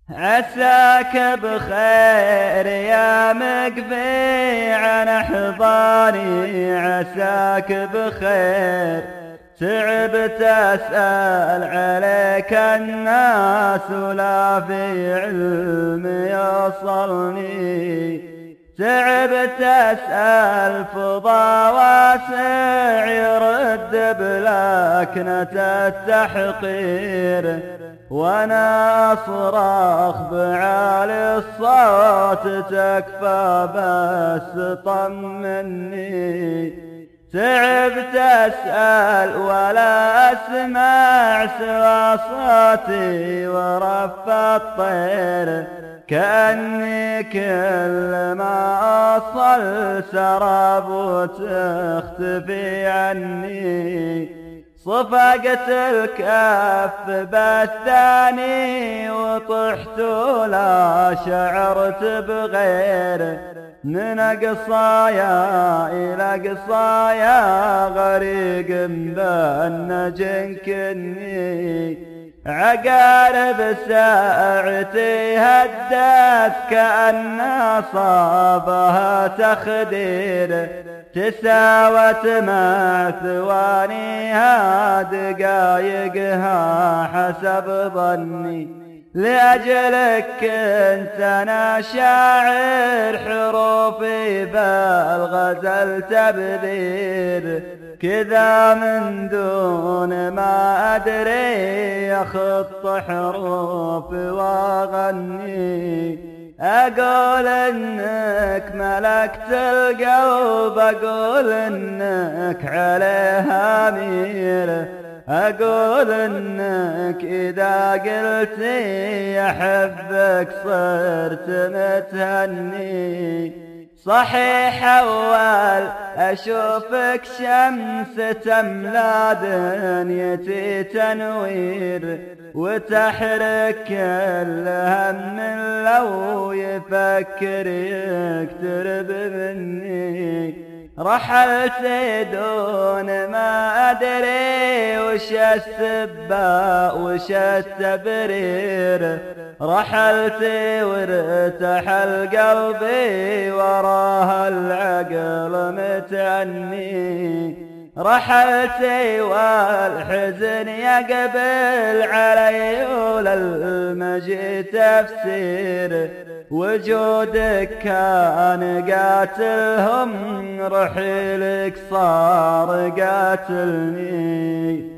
عساك بخير يا مقفي عن احضاني، عساك بخير. تعبت اسأل عليك الناس ولا في علم يوصلني، تعبت اسأل فضا واسع يرد بلكنة التحقير، وانا اصرخ بعالي الصوت تكفى بس طمني. تعبت اسأل ولا اسمع سوى صوتي ورف الطير، كأني كل ما أصل سراب وتختفي عني. صفقت الكف بالثاني وطحت ولا شعرت بغير، من قصايا إلى قصايا غريق بالنجن كني. عقارب ساعتي هدت كأن صابها تخدير، تساوت مع ثوانيها دقايقها حسب ظني. لأجلك كنت أنا شاعر حروفي بالغزل تبذير، كذا من دون ما أدري أخط حروف وأغني. أقول إنك ملكت القلب، أقول إنك عليها أمير، أقول إنك إذا قلتي أحبك صرت متهني. صحيح أول أشوفك شمس تملى دنيتي تنوير، وتحرك كل هم لو يفكر يقترب مني. رحلت دون ما أدري وش السباء وش التبرير، رحلت وارتحل قلبي وراها العقل متعني. رحلت والحزن يقبل علي وللمجي تفسير، وجودك كان قاتلهم رحيلك صار قاتلني.